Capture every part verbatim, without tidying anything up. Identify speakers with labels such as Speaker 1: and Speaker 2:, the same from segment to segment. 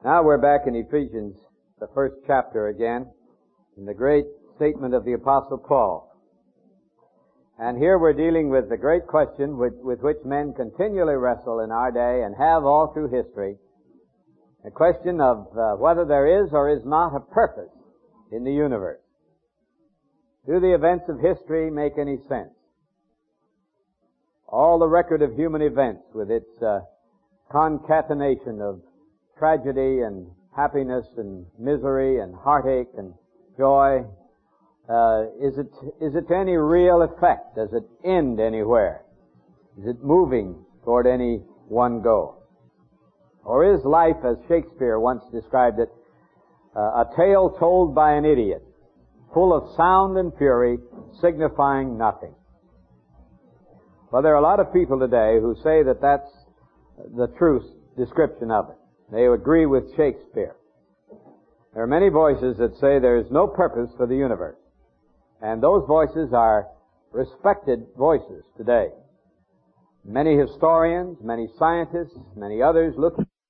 Speaker 1: Now we're back in Ephesians, the first chapter again, in the great statement of the Apostle Paul. And here we're dealing with the great question with, with which men continually wrestle in our day and have all through history. The question of uh, whether there is or is not a purpose in the universe. Do the events of history make any sense? All the record of human events with its uh, concatenation of tragedy and happiness and misery and heartache and joy, uh, is it is it to any real effect? Does it end anywhere? Is it moving toward any one goal? Or is life, as Shakespeare once described it, uh, a tale told by an idiot, full of sound and fury, signifying nothing? Well, there are a lot of people today who say that that's the true description of it. They agree with Shakespeare. There are many voices that say there is no purpose for the universe. And those voices are respected voices today. Many historians, many scientists, many others look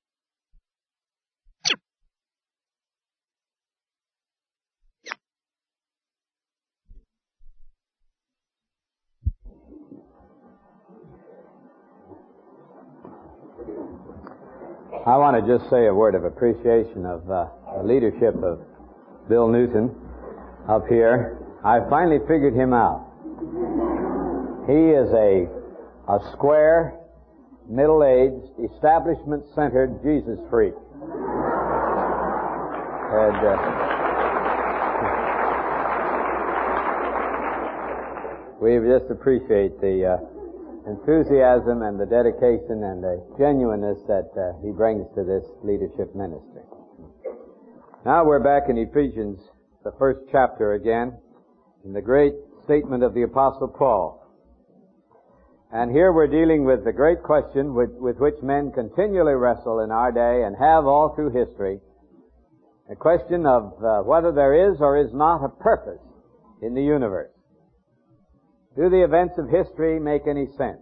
Speaker 1: I want to just say a word of appreciation of uh, the leadership of Bill Newton up here. I finally figured him out. He is a a square, middle-aged, establishment-centered Jesus freak. And uh, we just appreciate the uh, enthusiasm and the dedication and the genuineness that uh, he brings to this leadership ministry. Now we're back in Ephesians, the first chapter again, in the great statement of the Apostle Paul. And here we're dealing with the great question with, with which men continually wrestle in our day and have all through history. The question of uh, whether there is or is not a purpose in the universe. Do the events of history make any sense?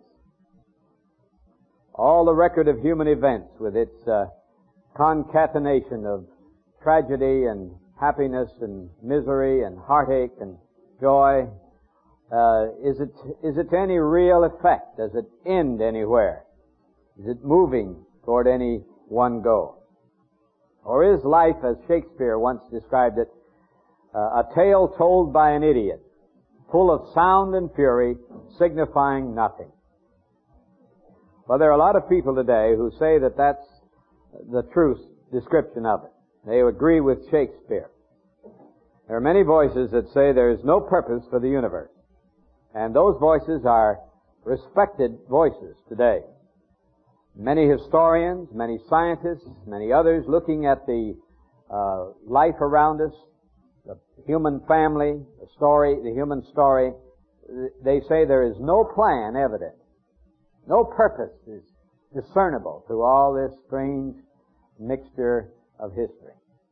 Speaker 1: All the record of human events with its uh, concatenation of tragedy and happiness and misery and heartache and joy, uh, is it is it to any real effect? Does it end anywhere? Is it moving toward any one goal? Or is life, as Shakespeare once described it, uh, a tale told by an idiot, full of sound and fury, signifying nothing? Well, there are a lot of people today who say that that's the true description of it. They agree with Shakespeare. There are many voices that say there is no purpose for the universe. And those voices are respected voices today. Many historians, many scientists, many others looking at the uh, life around us, the human family, the story, the human story, they say there is no plan evident. No purpose is discernible through all this strange mixture of history.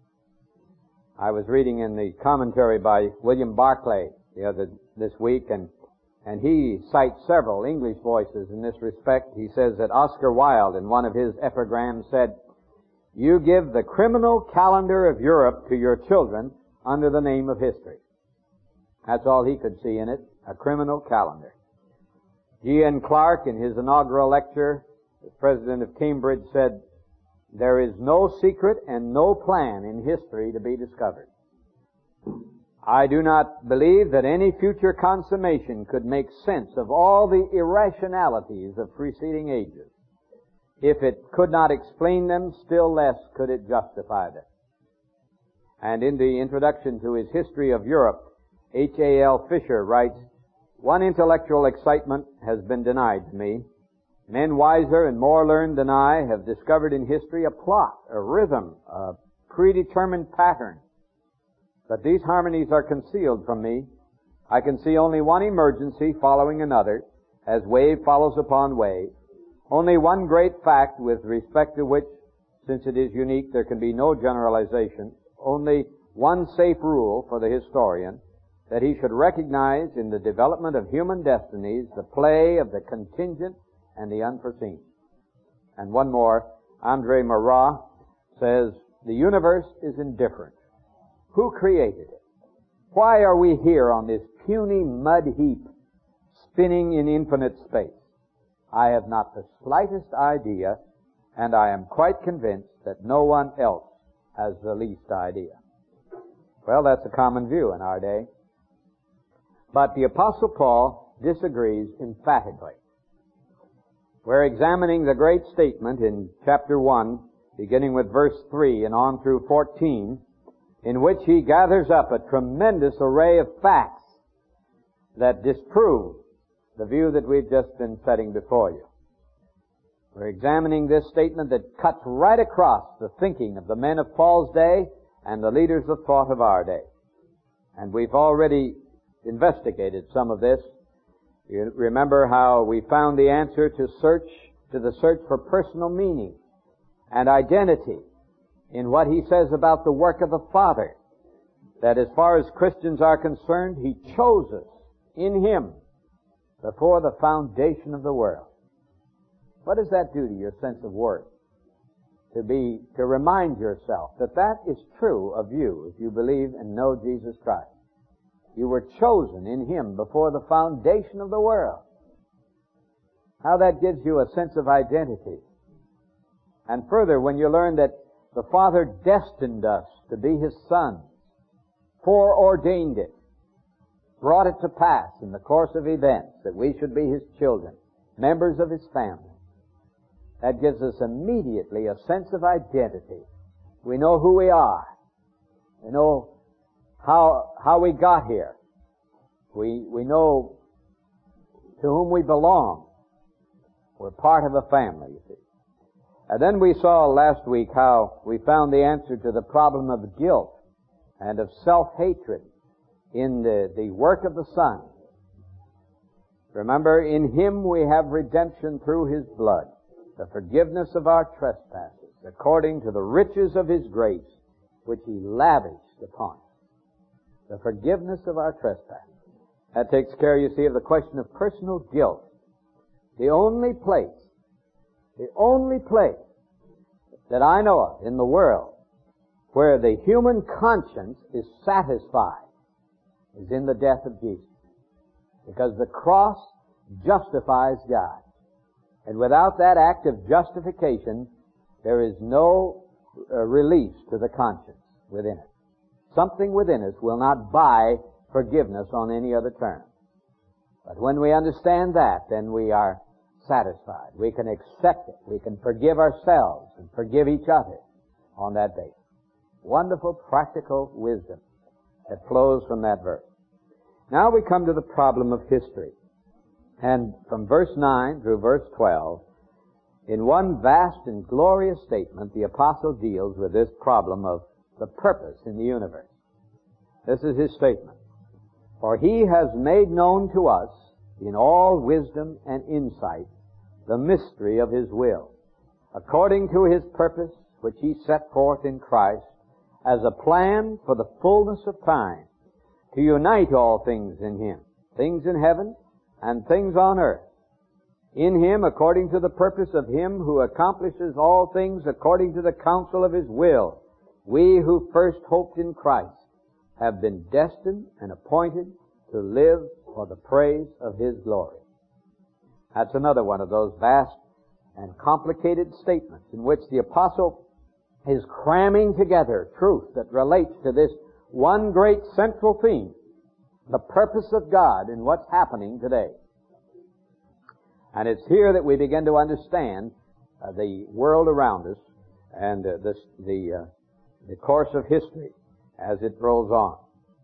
Speaker 1: I was reading in the commentary by William Barclay the other this week, and and he cites several English voices in this respect. He says that Oscar Wilde, in one of his epigrams, said, "You give the criminal calendar of Europe to your children under the name of history." That's all he could see in it, a criminal calendar. G N Clark, in his inaugural lecture, as president of Cambridge, said, "There is no secret and no plan in history to be discovered. I do not believe that any future consummation could make sense of all the irrationalities of preceding ages. If it could not explain them, still less could it justify them." And in the introduction to his History of Europe, H A L Fisher writes, "One intellectual excitement has been denied to me. Men wiser and more learned than I have discovered in history a plot, a rhythm, a predetermined pattern. But these harmonies are concealed from me. I can see only one emergency following another, as wave follows upon wave. Only one great fact with respect to which, since it is unique, there can be no generalization. Only one safe rule for the historian, that he should recognize in the development of human destinies the play of the contingent and the unforeseen." And one more, Andre Marat says, the universe is indifferent. Who created it? Why are we here on this puny mud heap spinning in infinite space? I have not the slightest idea, and I am quite convinced that no one else has the least idea. Well, that's a common view in our day. But the Apostle Paul disagrees emphatically. We're examining the great statement in chapter one, beginning with verse three and on through fourteen, in which he gathers up a tremendous array of facts that disprove the view that we've just been setting before you. We're examining this statement that cuts right across the thinking of the men of Paul's day and the leaders of thought of our day. And we've already investigated some of this. You remember how we found the answer to search, to the search for personal meaning and identity in what he says about the work of the Father. That as far as Christians are concerned, he chose us in him before the foundation of the world. What does that do to your sense of worth? To be, to remind yourself that that is true of you if you believe and know Jesus Christ. You were chosen in him before the foundation of the world. How that gives you a sense of identity. And further, when you learn that the Father destined us to be his sons, foreordained it, brought it to pass in the course of events that we should be his children, members of his family. That gives us immediately a sense of identity. We know who we are. We know how how we got here. We we know to whom we belong. We're part of a family, you see. And then we saw last week how we found the answer to the problem of guilt and of self-hatred in the, the work of the Son. Remember, in him we have redemption through his blood, the forgiveness of our trespasses, according to the riches of his grace, which he lavished upon us. The forgiveness of our trespasses. That takes care, you see, of the question of personal guilt. The only place, the only place that I know of in the world where the human conscience is satisfied is in the death of Jesus. Because the cross justifies God. And without that act of justification, there is no uh, release to the conscience within it. Something within us will not buy forgiveness on any other terms. But when we understand that, then we are satisfied. We can accept it. We can forgive ourselves and forgive each other on that basis. Wonderful practical wisdom that flows from that verse. Now we come to the problem of history. And from verse nine through verse twelve, in one vast and glorious statement, the apostle deals with this problem of the purpose in the universe. This is his statement. For he has made known to us, in all wisdom and insight, the mystery of his will, according to his purpose, which he set forth in Christ, as a plan for the fullness of time, to unite all things in him, things in heaven and things on earth. In him, according to the purpose of him who accomplishes all things according to the counsel of his will, we who first hoped in Christ have been destined and appointed to live for the praise of his glory. That's another one of those vast and complicated statements in which the apostle is cramming together truth that relates to this one great central theme, the purpose of God in what's happening today. And it's here that we begin to understand uh, the world around us and uh, this, the, uh, the course of history as it rolls on.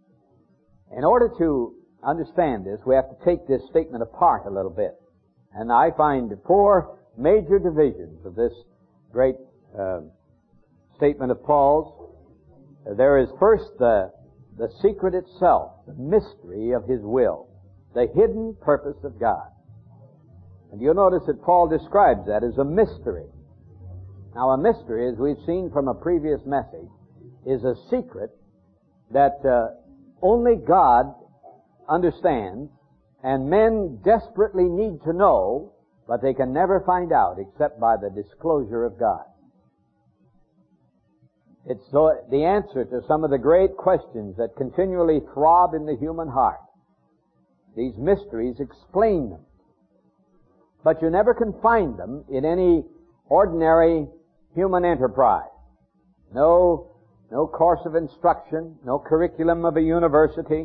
Speaker 1: In order to understand this, we have to take this statement apart a little bit. And I find four major divisions of this great uh, statement of Paul's. There is first the, the secret itself, the mystery of his will, the hidden purpose of God. And you'll notice that Paul describes that as a mystery. Now, a mystery, as we've seen from a previous message, is a secret that uh, only God understands, and men desperately need to know, but they can never find out except by the disclosure of God. It's so, the answer to some of the great questions that continually throb in the human heart. These mysteries explain them. But you never can find them in any ordinary human enterprise. No, no course of instruction, no curriculum of a university,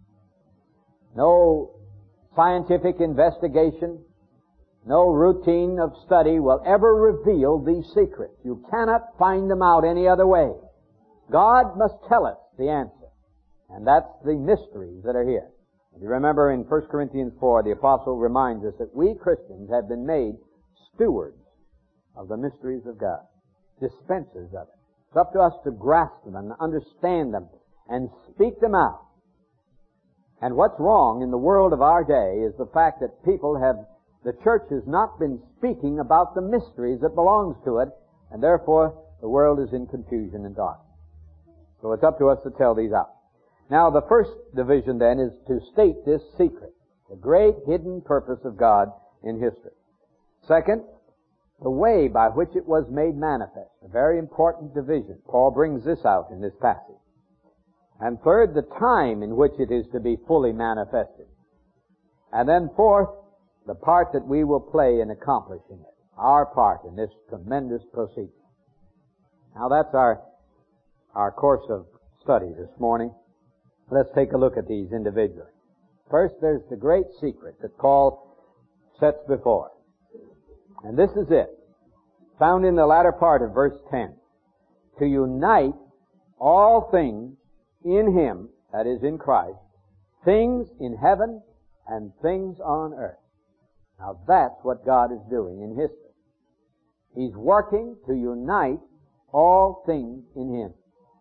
Speaker 1: no scientific investigation, no routine of study will ever reveal these secrets. You cannot find them out any other way. God must tell us the answer. And that's the mysteries that are here. You remember in First Corinthians four, the apostle reminds us that we Christians have been made stewards of the mysteries of God, dispensers of it. It's up to us to grasp them and understand them and speak them out. And what's wrong in the world of our day is the fact that people have, the church has not been speaking about the mysteries that belongs to it, and therefore the world is in confusion and darkness. So it's up to us to tell these out. Now, the first division then is to state this secret, the great hidden purpose of God in history. Second, the way by which it was made manifest, a very important division. Paul brings this out in this passage. And third, the time in which it is to be fully manifested. And then fourth, the part that we will play in accomplishing it, our part in this tremendous procedure. Now, that's our, our course of study this morning. Let's take a look at these individually. First, there's the great secret that Paul sets before us. And this is it, found in the latter part of verse ten. To unite all things in Him, that is in Christ, things in heaven and things on earth. Now that's what God is doing in history. He's working to unite all things in Him.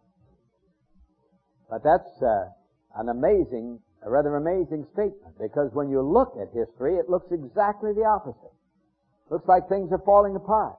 Speaker 1: But that's uh, an amazing, a rather amazing statement, because when you look at history, it looks exactly the opposite. Looks like things are falling apart.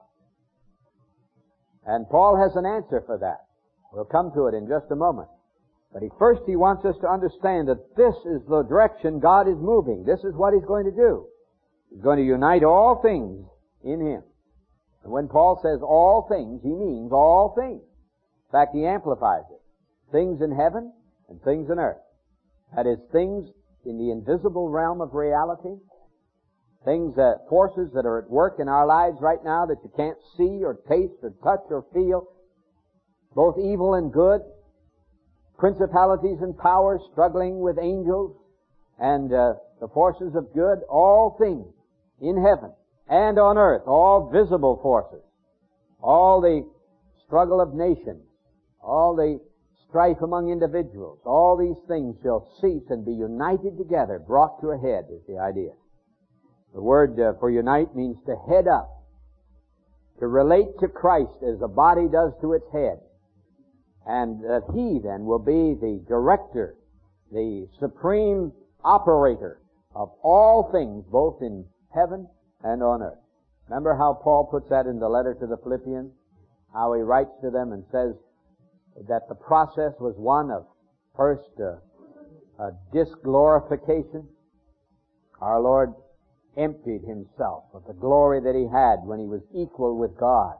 Speaker 1: And Paul has an answer for that. We'll come to it in just a moment. But he, first he wants us to understand that this is the direction God is moving. This is what He's going to do. He's going to unite all things in Him. And when Paul says all things, he means all things. In fact, he amplifies it. Things in heaven and things in earth. That is, things in the invisible realm of reality. Things, uh, forces that are at work in our lives right now that you can't see or taste or touch or feel. Both evil and good. Principalities and powers struggling with angels. And uh, the forces of good. All things in heaven and on earth. All visible forces. All the struggle of nations. All the strife among individuals. All these things shall cease and be united together. Brought to a head is the idea. The word uh, for unite means to head up, to relate to Christ as the body does to its head. And that He then will be the director, the supreme operator of all things, both in heaven and on earth. Remember how Paul puts that in the letter to the Philippians? How he writes to them and says that the process was one of first uh, a disglorification. Our Lord emptied Himself of the glory that He had when He was equal with God,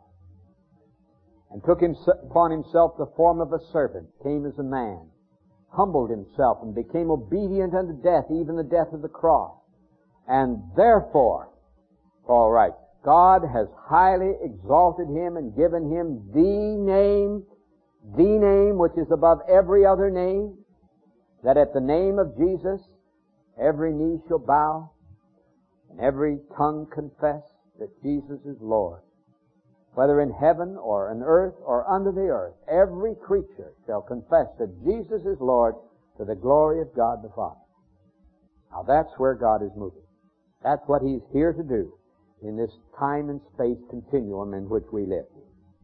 Speaker 1: and took upon Himself the form of a servant, came as a man, humbled Himself, and became obedient unto death, even the death of the cross. And therefore, Paul writes, God has highly exalted Him and given Him the name, the name which is above every other name, that at the name of Jesus every knee shall bow, and every tongue confess that Jesus is Lord. Whether in heaven or on earth or under the earth, every creature shall confess that Jesus is Lord, to the glory of God the Father. Now that's where God is moving. That's what He's here to do in this time and space continuum in which we live.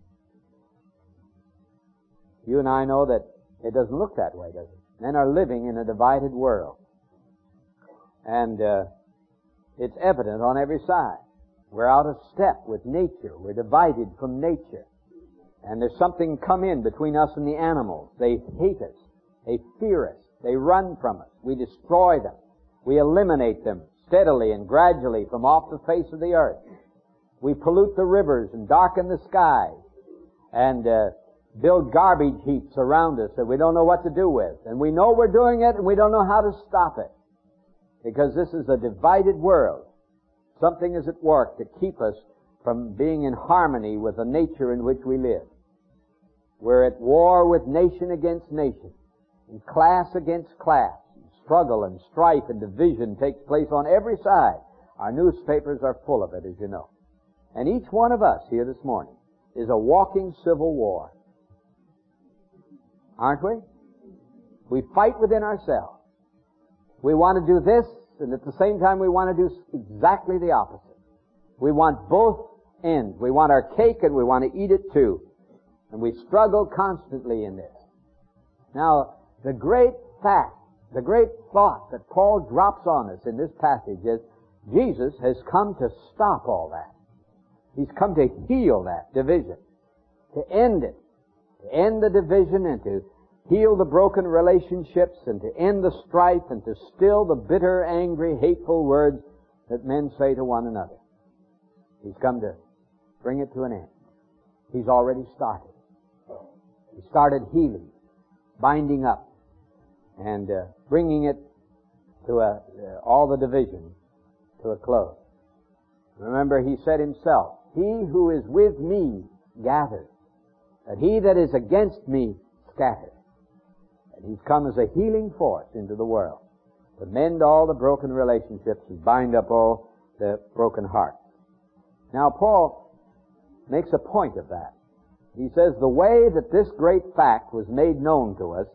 Speaker 1: You and I know that it doesn't look that way, does it? Men are living in a divided world. And uh, it's evident on every side. We're out of step with nature. We're divided from nature. And there's something come in between us and the animals. They hate us. They fear us. They run from us. We destroy them. We eliminate them steadily and gradually from off the face of the earth. We pollute the rivers and darken the skies. And uh, build garbage heaps around us that we don't know what to do with. And we know we're doing it and we don't know how to stop it. Because this is a divided world. Something is at work to keep us from being in harmony with the nature in which we live. We're at war with nation against nation, and class against class. Struggle and strife and division takes place on every side. Our newspapers are full of it, as you know. And each one of us here this morning is a walking civil war. Aren't we? We fight within ourselves. We want to do this, and at the same time we want to do exactly the opposite. We want both ends. We want our cake and we want to eat it too. And we struggle constantly in this. Now, the great fact, the great thought that Paul drops on us in this passage is Jesus has come to stop all that. He's come to heal that division, to end it, to end the division and to heal the broken relationships and to end the strife and to still the bitter, angry, hateful words that men say to one another. He's come to bring it to an end. He's already started. He started healing, binding up, and uh, bringing it to a, uh, all the division to a close. Remember, he said himself, "He who is with me gathers, but he that is against me scatters." And he's come as a healing force into the world to mend all the broken relationships and bind up all the broken hearts. Now, Paul makes a point of that. He says the way that this great fact was made known to us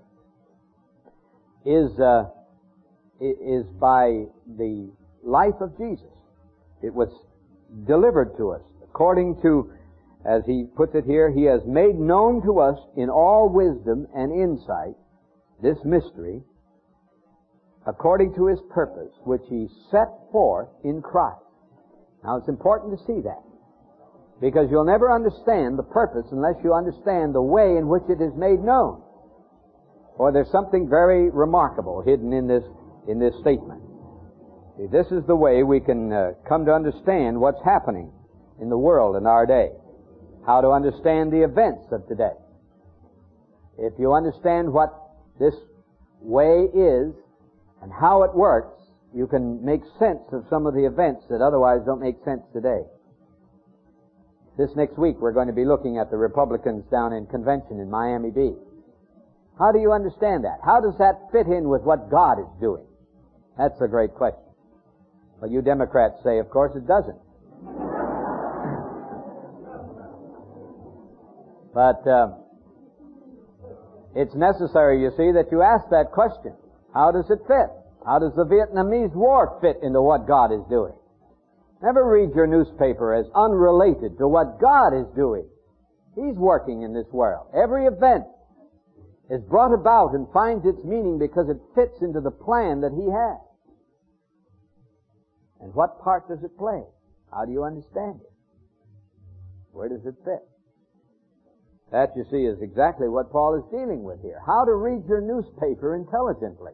Speaker 1: is uh, is by the life of Jesus. It was delivered to us according to, as he puts it here, he has made known to us in all wisdom and insight this mystery according to his purpose, which he set forth in Christ. Now, it's important to see that, because you'll never understand the purpose unless you understand the way in which it is made known. Or there's something very remarkable hidden in this in this statement. See, this is the way we can uh, come to understand what's happening in the world in our day. How to understand the events of today. If you understand what this way is and how it works, you can make sense of some of the events that otherwise don't make sense today. This next week we're going to be looking at the Republicans down in convention in Miami Beach. How do you understand that? How does that fit in with what God is doing? That's a great question. Well, you Democrats say, of course, it doesn't. But uh, it's necessary, you see, that you ask that question. How does it fit? How does the Vietnamese War fit into what God is doing? Never read your newspaper as unrelated to what God is doing. He's working in this world. Every event is brought about and finds its meaning because it fits into the plan that He has. And what part does it play? How do you understand it? Where does it fit? That, you see, is exactly what Paul is dealing with here. How to read your newspaper intelligently.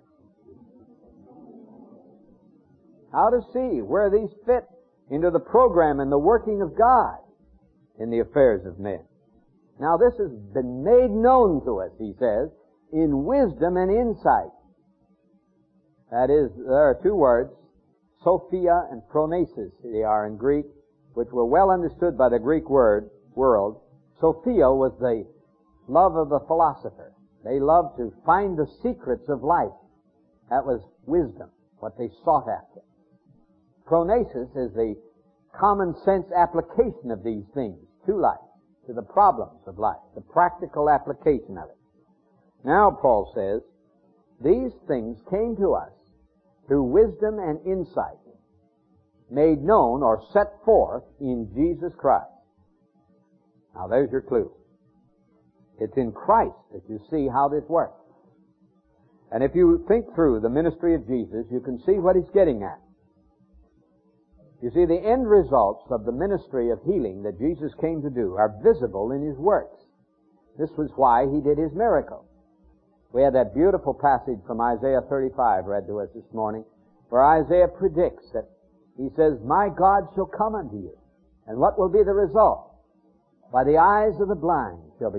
Speaker 1: How to see where these fit into the program and the working of God in the affairs of men. Now, this has been made known to us, he says, in wisdom and insight. That is, there are two words, Sophia and Phronesis, they are in Greek, which were well understood by the Greek word, world. Sophia was the love of the philosopher. They loved to find the secrets of life. That was wisdom, what they sought after. Phronesis is the common sense application of these things to life, to the problems of life, the practical application of it. Now, Paul says, these things came to us through wisdom and insight, made known or set forth in Jesus Christ. Now, there's your clue. It's in Christ that you see how this works. And if you think through the ministry of Jesus, you can see what he's getting at. You see, the end results of the ministry of healing that Jesus came to do are visible in his works. This was why he did his miracle. We had that beautiful passage from Isaiah thirty-five read to us this morning, where Isaiah predicts that he says, "My God shall come unto you." And what will be the result? "By the eyes of the blind shall be opened,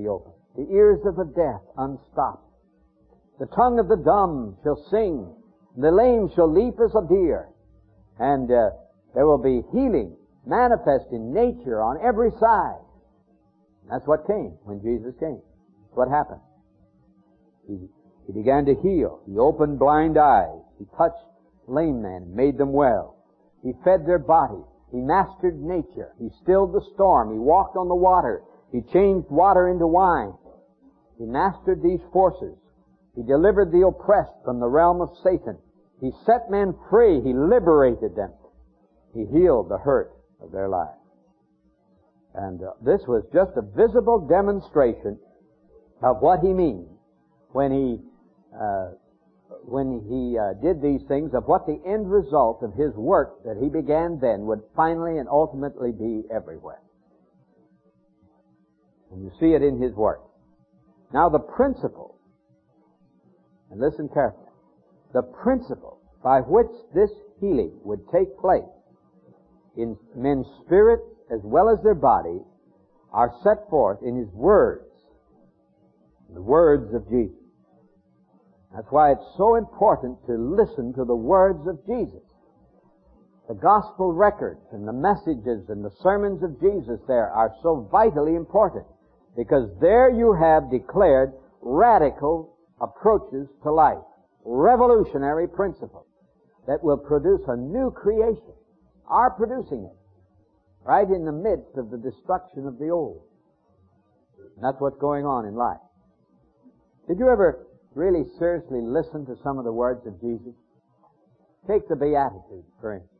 Speaker 1: the ears of the deaf unstopped. The tongue of the dumb shall sing, the lame shall leap as a deer, and uh, there will be healing manifest in nature on every side. That's what came when Jesus came. That's what happened. He, he began to heal. He opened blind eyes. He touched lame men, made them well. He fed their bodies. He mastered nature. He stilled the storm. He walked on the water. He changed water into wine. He mastered these forces. He delivered the oppressed from the realm of Satan. He set men free. He liberated them. He healed the hurt of their lives. And uh, this was just a visible demonstration of what he means when he uh, when he uh, did these things, of what the end result of his work that he began then would finally and ultimately be everywhere. And you see it in his work. Now the principle, and listen carefully, the principle by which this healing would take place in men's spirit as well as their body are set forth in his words, the words of Jesus. That's why it's so important to listen to the words of Jesus. The gospel records and the messages and the sermons of Jesus there are so vitally important, because there you have declared radical approaches to life, revolutionary principles that will produce a new creation, are producing it, right in the midst of the destruction of the old. And that's what's going on in life. Did you ever really seriously listen to some of the words of Jesus? Take the Beatitudes, for instance.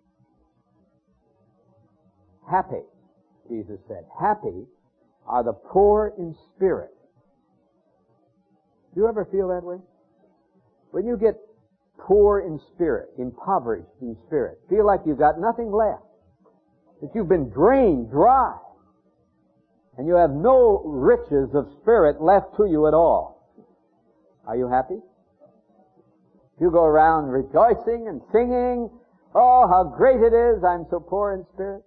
Speaker 1: Happy, Jesus said, happy are the poor in spirit. Do you ever feel that way? When you get poor in spirit, impoverished in spirit, feel like you've got nothing left, that you've been drained dry, and you have no riches of spirit left to you at all. Are you happy? You go around rejoicing and singing, oh, how great it is, I'm so poor in spirit.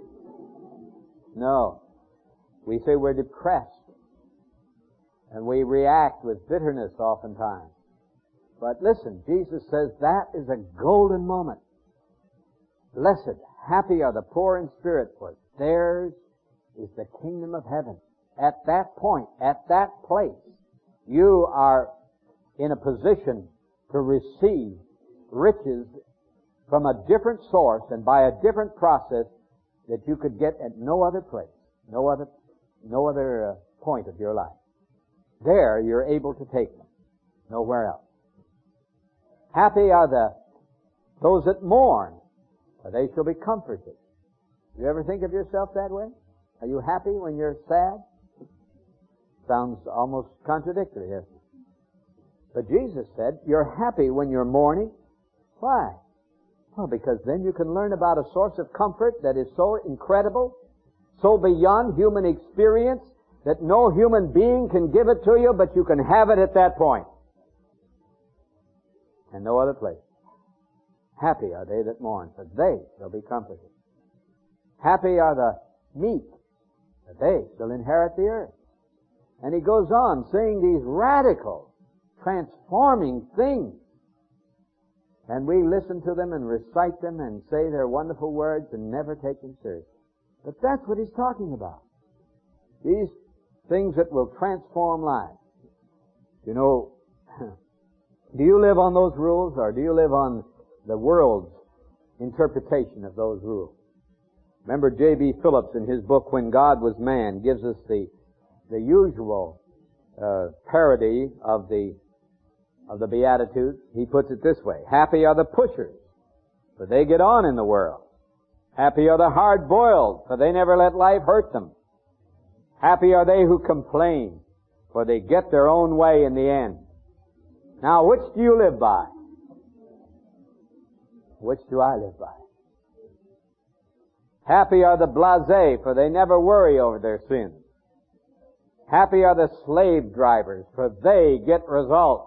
Speaker 1: No. We say we're depressed, and we react with bitterness oftentimes. But listen, Jesus says that is a golden moment. Blessed, happy are the poor in spirit, for theirs is the kingdom of heaven. At that point, at that place, you are in a position to receive riches from a different source and by a different process that you could get at no other place, no other, no other uh, point of your life. There you're able to take them, nowhere else. Happy are the those that mourn, for they shall be comforted. Do you ever think of yourself that way? Are you happy when you're sad? Sounds almost contradictory, isn't it? But Jesus said, you're happy when you're mourning. Why? Well, because then you can learn about a source of comfort that is so incredible, so beyond human experience, that no human being can give it to you, but you can have it at that point. And no other place. Happy are they that mourn, for they shall be comforted. Happy are the meek, for they shall inherit the earth. And he goes on saying these radical, transforming things. And we listen to them and recite them and say their wonderful words and never take them seriously. But that's what he's talking about. These things that will transform lives. You know, do you live on those rules, or do you live on the world's interpretation of those rules? Remember J B Phillips in his book, When God Was Man, gives us the the usual uh, parody of the of the Beatitudes. He puts it this way: happy are the pushers, for they get on in the world. Happy are the hard-boiled, for they never let life hurt them. Happy are they who complain, for they get their own way in the end. Now, which do you live by? Which do I live by? Happy are the blasé, for they never worry over their sins. Happy are the slave drivers, for they get results.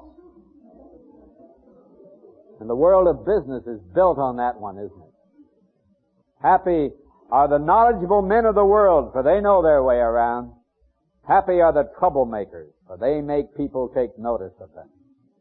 Speaker 1: And the world of business is built on that one, isn't it? Happy are the knowledgeable men of the world, for they know their way around. Happy are the troublemakers, for they make people take notice of them.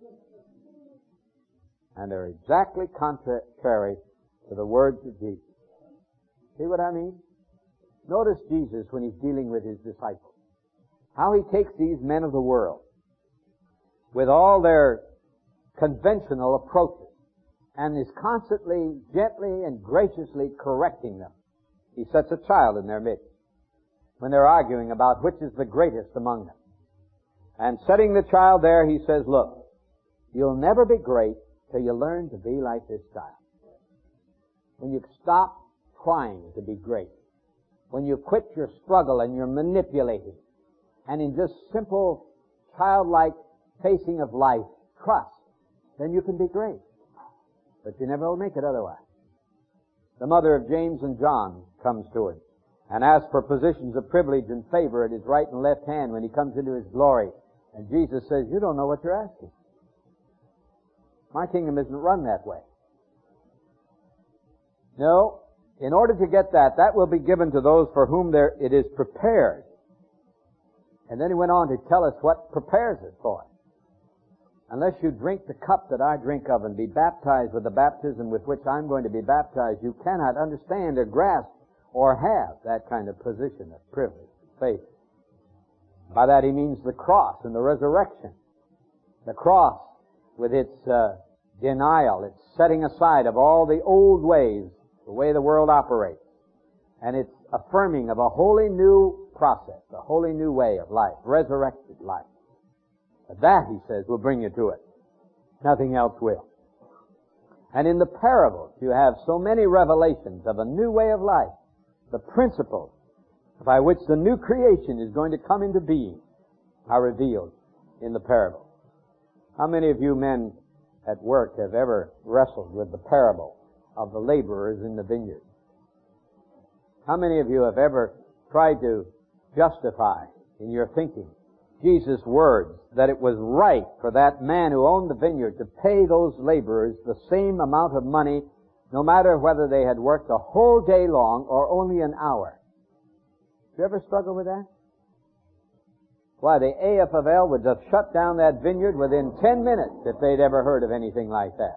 Speaker 1: And they're exactly contrary to the words of Jesus. See what I mean? Notice Jesus when he's dealing with his disciples. How he takes these men of the world with all their conventional approaches and is constantly, gently and graciously correcting them. He sets a child in their midst when they're arguing about which is the greatest among them. And setting the child there, he says, look, you'll never be great till you learn to be like this child. When you stop trying to be great, when you quit your struggle and your manipulating, and in just simple, childlike facing of life, trust, then you can be great. But you never will make it otherwise. The mother of James and John comes to him and asks for positions of privilege and favor at his right and left hand when he comes into his glory. And Jesus says, you don't know what you're asking. My kingdom isn't run that way. No, in order to get that, that will be given to those for whom there it is prepared. And then he went on to tell us what prepares it for us. Unless you drink the cup that I drink of and be baptized with the baptism with which I'm going to be baptized, you cannot understand or grasp or have that kind of position of privilege, faith. By that he means the cross and the resurrection. The cross with its uh, denial, its setting aside of all the old ways, the way the world operates, and its affirming of a wholly new process, a wholly new way of life, resurrected life. That, he says, will bring you to it. Nothing else will. And in the parables, you have so many revelations of a new way of life. The principles by which the new creation is going to come into being are revealed in the parable. How many of you men at work have ever wrestled with the parable of the laborers in the vineyard? How many of you have ever tried to justify in your thinking Jesus' words that it was right for that man who owned the vineyard to pay those laborers the same amount of money no matter whether they had worked a whole day long or only an hour? Did you ever struggle with that? Why, the A F of L would have shut down that vineyard within ten minutes if they'd ever heard of anything like that.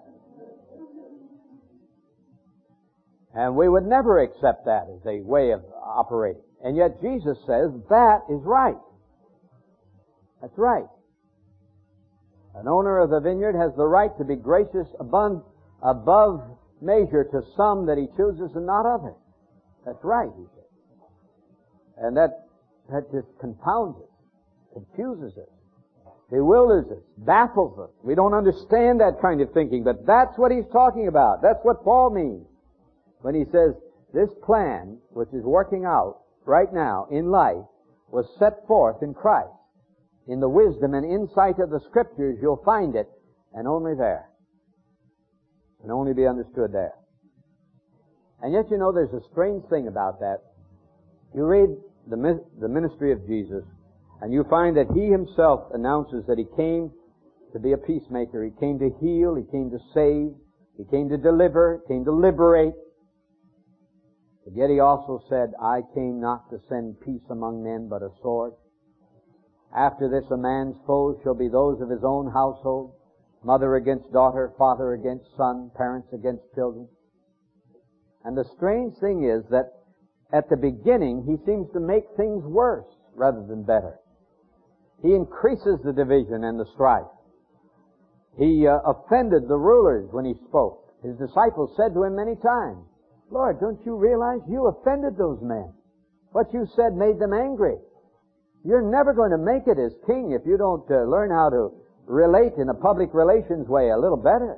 Speaker 1: And we would never accept that as a way of operating. And yet Jesus says that is right. That's right. An owner of the vineyard has the right to be gracious above, above measure to some that he chooses and not others. That's right, he says. And that, that just confounds us, confuses us, bewilders us, baffles us. We don't understand that kind of thinking, but that's what he's talking about. That's what Paul means when he says this plan, which is working out right now in life, was set forth in Christ. In the wisdom and insight of the Scriptures, you'll find it, and only there. Can only be understood there. And yet, you know, there's a strange thing about that. You read the, the ministry of Jesus, and you find that He Himself announces that He came to be a peacemaker. He came to heal. He came to save. He came to deliver. He came to liberate. But yet He also said, I came not to send peace among men, but a sword. After this, a man's foes shall be those of his own household, mother against daughter, father against son, parents against children. And the strange thing is that at the beginning, he seems to make things worse rather than better. He increases the division and the strife. He uh, offended the rulers when he spoke. His disciples said to him many times, Lord, don't you realize you offended those men? What you said made them angry. You're never going to make it as king if you don't uh, learn how to relate in a public relations way a little better.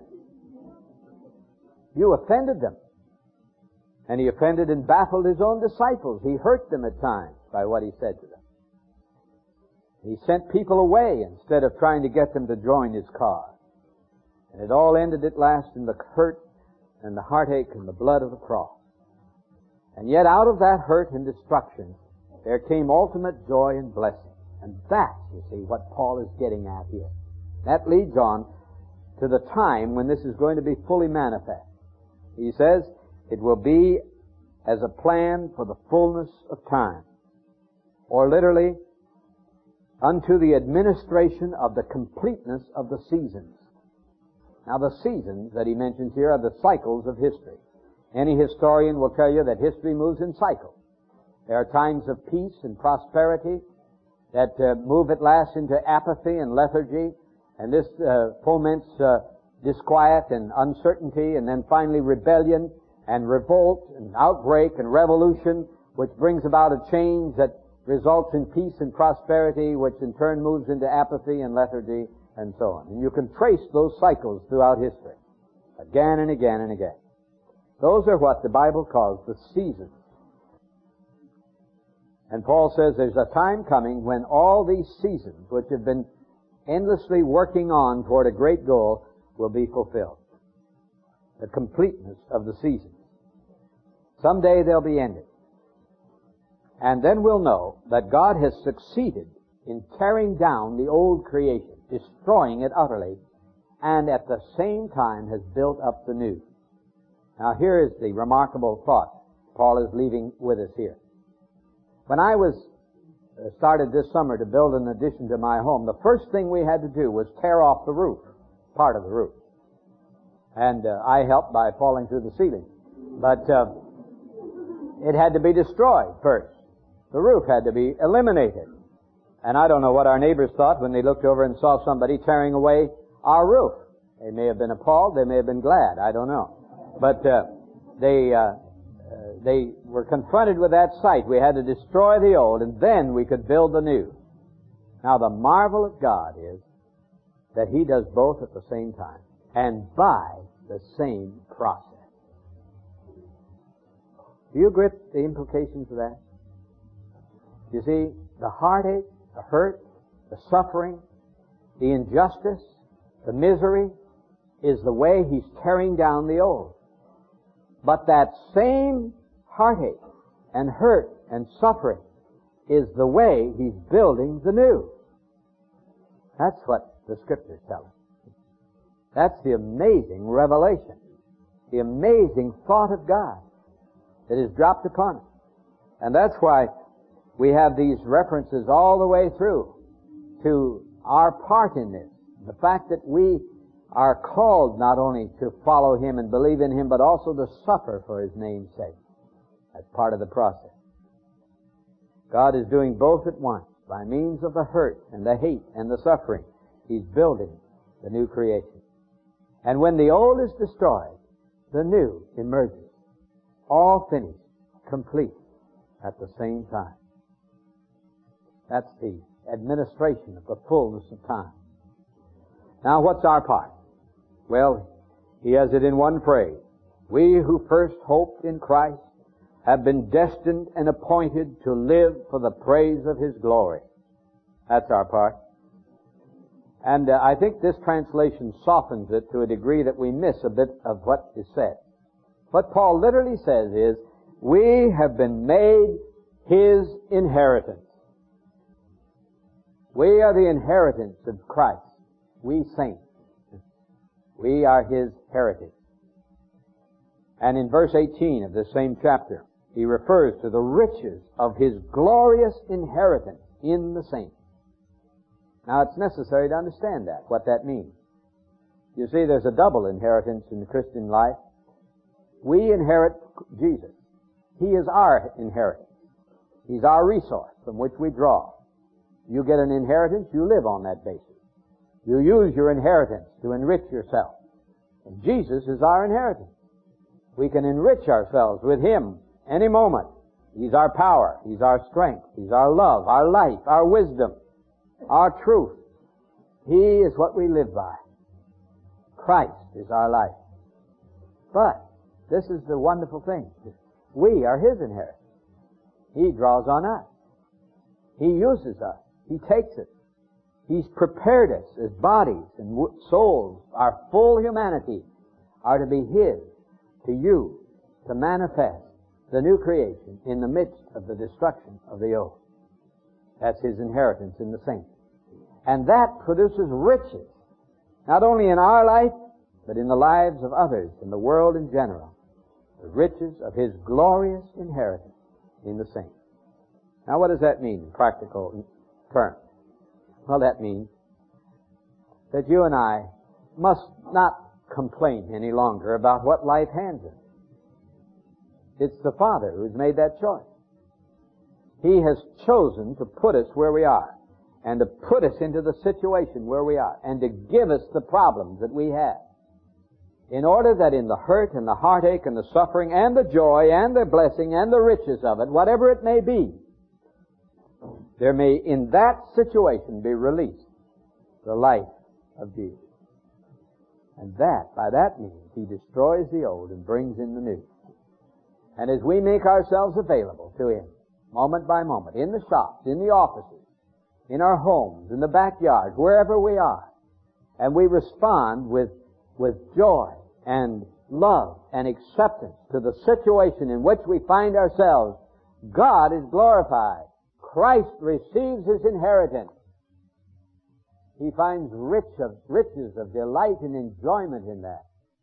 Speaker 1: You offended them. And he offended and baffled his own disciples. He hurt them at times by what he said to them. He sent people away instead of trying to get them to join his cause. And it all ended at last in the hurt and the heartache and the blood of the cross. And yet out of that hurt and destruction, there came ultimate joy and blessing. And that's, you see, what Paul is getting at here. That leads on to the time when this is going to be fully manifest. He says, it will be as a plan for the fullness of time. Or literally, unto the administration of the completeness of the seasons. Now the seasons that he mentions here are the cycles of history. Any historian will tell you that history moves in cycles. There are times of peace and prosperity that uh, move at last into apathy and lethargy, and this uh, foments uh, disquiet and uncertainty, and then finally rebellion and revolt and outbreak and revolution, which brings about a change that results in peace and prosperity, which in turn moves into apathy and lethargy, and so on. And you can trace those cycles throughout history, again and again and again. Those are what the Bible calls the seasons. And Paul says there's a time coming when all these seasons, which have been endlessly working on toward a great goal, will be fulfilled. The completeness of the seasons. Someday they'll be ended. And then we'll know that God has succeeded in tearing down the old creation, destroying it utterly, and at the same time has built up the new. Now here is the remarkable thought Paul is leaving with us here. When I was uh, started this summer to build an addition to my home, the first thing we had to do was tear off the roof, part of the roof. And uh, I helped by falling through the ceiling. But uh, it had to be destroyed first. The roof had to be eliminated. And I don't know what our neighbors thought when they looked over and saw somebody tearing away our roof. They may have been appalled, they may have been glad, I don't know. But uh, they uh, uh, they were confronted with that sight. We had to destroy the old, and then we could build the new. Now the marvel of God is that He does both at the same time, and by the same process. Do you grip the implications of that? You see, the heartache, the hurt, the suffering, the injustice, the misery is the way He's tearing down the old. But that same heartache and hurt and suffering is the way He's building the new. That's what the Scriptures tell us. That's the amazing revelation, the amazing thought of God that is dropped upon us. And that's why we have these references all the way through to our part in this. The fact that we are called not only to follow Him and believe in Him, but also to suffer for His name's sake. That's part of the process. God is doing both at once. By means of the hurt and the hate and the suffering, He's building the new creation. And when the old is destroyed, the new emerges. All finished, complete, at the same time. That's the administration of the fullness of time. Now, what's our part? Well, he has it in one phrase. We who first hoped in Christ have been destined and appointed to live for the praise of His glory. That's our part. And uh, I think this translation softens it to a degree that we miss a bit of what is said. What Paul literally says is, we have been made His inheritance. We are the inheritance of Christ. We saints. We are His heritage. And in verse eighteen of this same chapter, he refers to the riches of His glorious inheritance in the saints. Now it's necessary to understand that, what that means. You see, there's a double inheritance in the Christian life. We inherit Jesus. He is our inheritance. He's our resource from which we draw. You get an inheritance, you live on that basis. You use your inheritance to enrich yourself. And Jesus is our inheritance. We can enrich ourselves with Him any moment. He's our power. He's our strength. He's our love, our life, our wisdom, our truth. He is what we live by. Christ is our life. But this is the wonderful thing. We are His inheritance. He draws on us. He uses us. He takes us. He's prepared us as bodies and souls. Our full humanity are to be His, to use, to manifest the new creation in the midst of the destruction of the old. That's His inheritance in the saints. And that produces riches, not only in our life, but in the lives of others, in the world in general. The riches of His glorious inheritance in the saints. Now what does that mean in practical terms? Well, that means that you and I must not complain any longer about what life hands us. It's the Father who's made that choice. He has chosen to put us where we are, and to put us into the situation where we are, and to give us the problems that we have, in order that in the hurt and the heartache and the suffering and the joy and the blessing and the riches of it, whatever it may be, there may in that situation be released the life of Jesus. And that, by that means, He destroys the old and brings in the new. And as we make ourselves available to Him, moment by moment, in the shops, in the offices, in our homes, in the backyard, wherever we are, and we respond with, with joy and love and acceptance to the situation in which we find ourselves, God is glorified. Christ receives His inheritance. He finds rich of, riches of delight and enjoyment in that.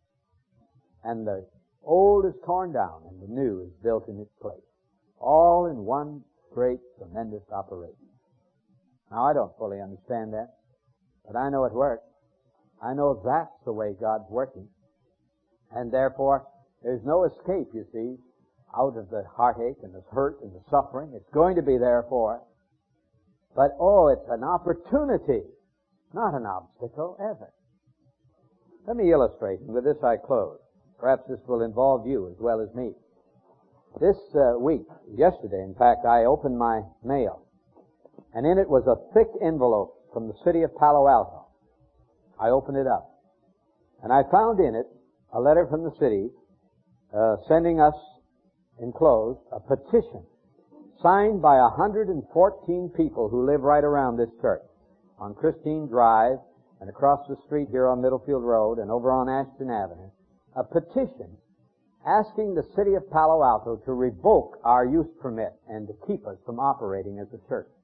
Speaker 1: And the old is torn down and the new is built in its place. All in one great, tremendous operation. Now, I don't fully understand that, but I know it works. I know that's the way God's working. And therefore, there's no escape, you see, out of the heartache and the hurt and the suffering. It's going to be there for us. But, oh, it's an opportunity, not an obstacle, ever. Let me illustrate, and with this I close. Perhaps this will involve you as well as me. This uh, week, yesterday, in fact, I opened my mail, and in it was a thick envelope from the city of Palo Alto. I opened it up, and I found in it a letter from the city uh, sending us, enclosed, a petition signed by one hundred fourteen people who live right around this church, on Christine Drive and across the street here on Middlefield Road and over on Ashton Avenue, a petition asking the city of Palo Alto to revoke our use permit and to keep us from operating as a church.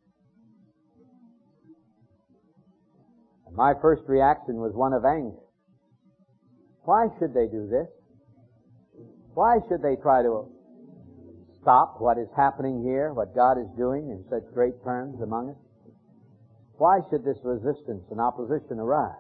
Speaker 1: And my first reaction was one of anger. Why should they do this? Why should they try to stop what is happening here, what God is doing in such great terms among us? Why should this resistance and opposition arise?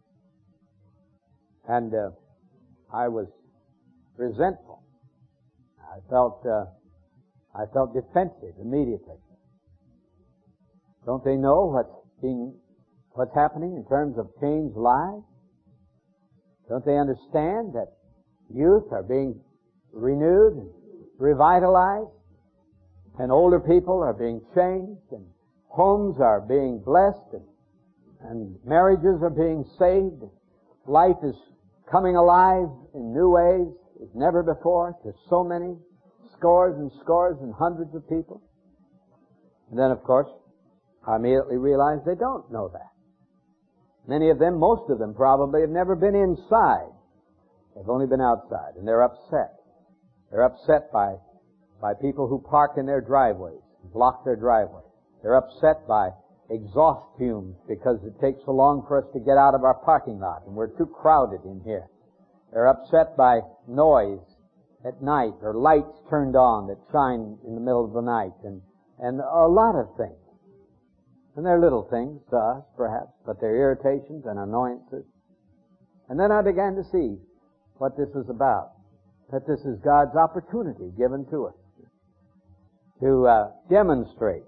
Speaker 1: And uh, I was resentful. I felt uh, I felt defensive immediately. Don't they know what's being what's happening in terms of changed lives? Don't they understand that youth are being renewed and revitalized, and older people are being changed, and homes are being blessed, and, and marriages are being saved? Life is coming alive in new ways as never before to so many, scores and scores and hundreds of people. And then, of course, I immediately realized they don't know that. Many of them, most of them probably, have never been inside. They've only been outside, and they're upset. They're upset by, by people who park in their driveways, block their driveways. They're upset by exhaust fumes because it takes so long for us to get out of our parking lot, and we're too crowded in here. They're upset by noise at night, or lights turned on that shine in the middle of the night, and, and a lot of things. And they're little things to us, perhaps, but they're irritations and annoyances. And then I began to see what this is about, that this is God's opportunity given to us to uh, demonstrate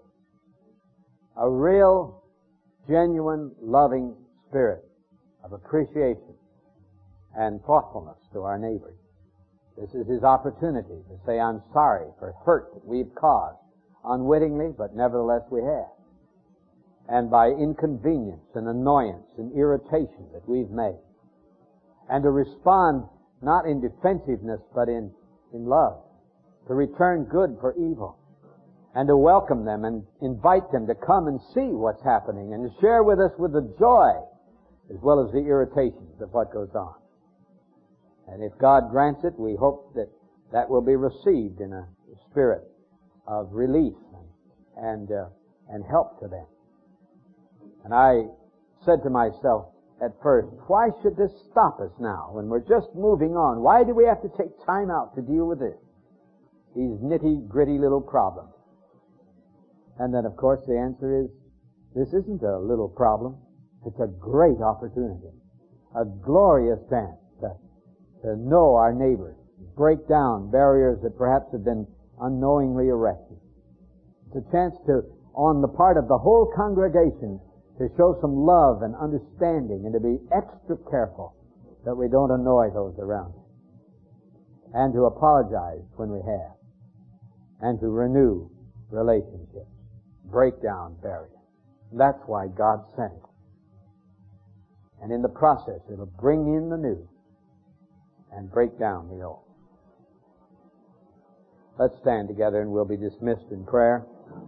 Speaker 1: a real, genuine, loving spirit of appreciation and thoughtfulness to our neighbors. This is His opportunity to say, I'm sorry for hurt that we've caused, unwittingly, but nevertheless we have. And by inconvenience and annoyance and irritation that we've made. And to respond not in defensiveness, but in, in love. To return good for evil. And to welcome them and invite them to come and see what's happening and to share with us with the joy as well as the irritations of what goes on. And if God grants it, we hope that that will be received in a spirit of relief and, and, uh, and help to them. And I said to myself at first, why should this stop us now when we're just moving on? Why do we have to take time out to deal with this? These nitty-gritty little problems. And then, of course, the answer is This isn't a little problem. It's a great opportunity. A glorious chance to, to know our neighbors, break down barriers that perhaps have been unknowingly erected. It's a chance to, on the part of the whole congregation, to show some love and understanding and to be extra careful that we don't annoy those around us. And to apologize when we have. And to renew relationships. Break down barriers. That's why God sent it. And in the process, it'll bring in the new and break down the old. Let's stand together and we'll be dismissed in prayer.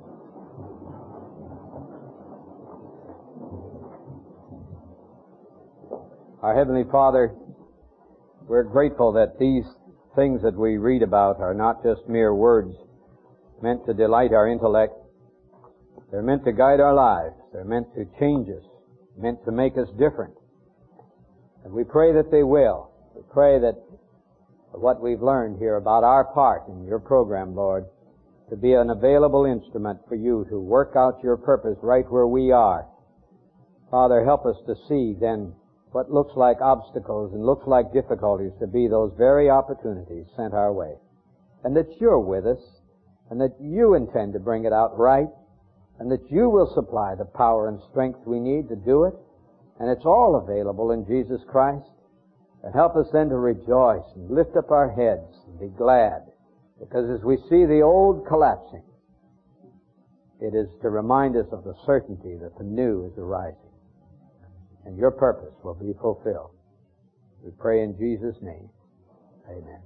Speaker 1: Our Heavenly Father, we're grateful that these things that we read about are not just mere words meant to delight our intellect. They're meant to guide our lives. They're meant to change us, meant to make us different. And we pray that they will. We pray that what we've learned here about our part in your program, Lord, to be an available instrument for you to work out your purpose right where we are. Father, help us to see then what looks like obstacles and looks like difficulties to be those very opportunities sent our way. And that you're with us, and that you intend to bring it out right, and that you will supply the power and strength we need to do it. And it's all available in Jesus Christ. And help us then to rejoice and lift up our heads and be glad. Because as we see the old collapsing, it is to remind us of the certainty that the new is arising. And your purpose will be fulfilled. We pray in Jesus' name. Amen.